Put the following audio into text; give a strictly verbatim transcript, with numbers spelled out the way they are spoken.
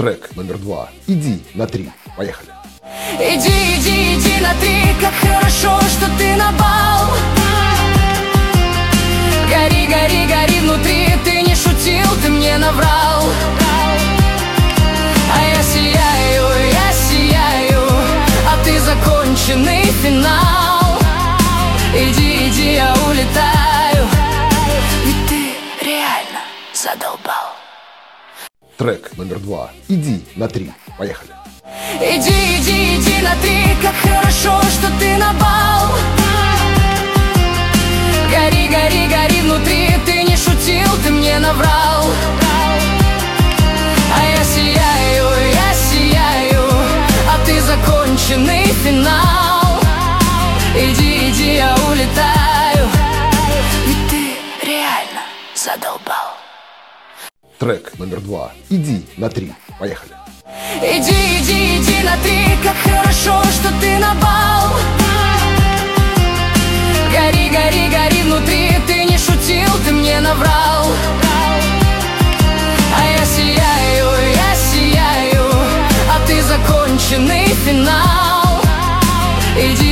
Трек номер два. Иди на три. Поехали. Иди, иди, иди на три, как хорошо, что ты на бал. Гори, гори, гори внутри, ты не шутил, ты мне наврал. А я сияю, я сияю, а ты законченный финал. Иди, иди, я улетаю, ведь ты реально задолбал. Трек номер два. Иди на три. Поехали. Иди, иди, иди на три, как хорошо, что ты на бал. Гори, гори, гори внутри, ты не шутил, ты мне наврал. А я сияю, я сияю, а ты законченный финал. Иди, иди, я улетаю, ведь ты реально задолбал. Трек номер два. Иди на три. Поехали. Иди, иди, иди на три, как хорошо, что ты на бал. Гори, гори, гори внутри, ты не шутил, ты мне наврал. А я сияю, я сияю, а ты законченный финал. Иди,